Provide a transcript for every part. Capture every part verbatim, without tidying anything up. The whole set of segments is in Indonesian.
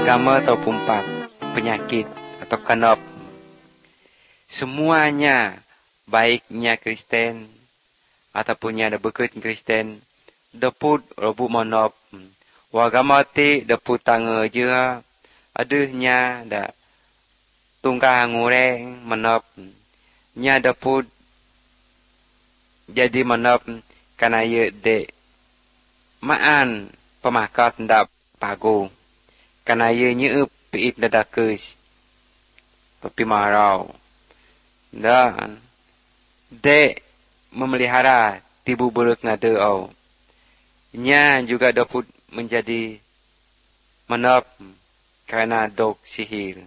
agama atau pumpat, penyakit atau kanop. Semuanya, baiknya Kristen ataupun yang ada berkait Kristen, daput robuk monop. Wagama ti daput tanga je, adahnya da tungkah ngureng monop. Nya daput jadi monop karena ye de maan pemakat ndak pago. Karena ye nyeup piit dadakeus. Tapi marau. Dan de memelihara tibu buruk ngade au. Nya juga dapat menjadi menop karena dok sihir.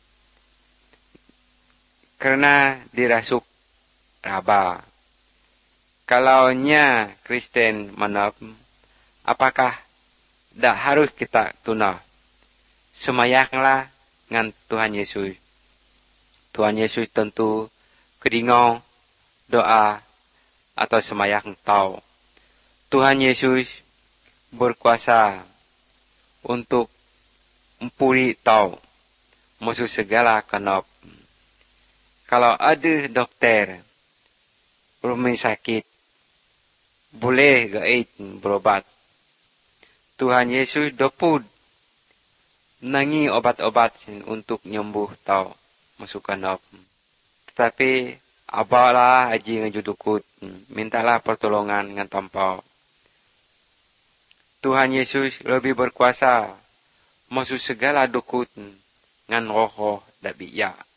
Karena dirasuk raba. Kalau nya Kristen menop, apakah dak harus kita tunah? Semayaklah ngan Tuhan Yesus. Tuhan Yesus tentu kedingau doa atau semayak tau. Tuhan Yesus berkuasa untuk empuri tau musuh segala kanop. Kalau ada dokter rumah sakit boleh gaib berobat. Tuhan Yesus dapur nangi obat-obat untuk nyembuh tau masuk kanop. Tetapi abalah aji ngejudukut, mintalah pertolongan dengan tampau. Tuhan Yesus lebih berkuasa masuk segala dukut ngan roh-roh dak biya.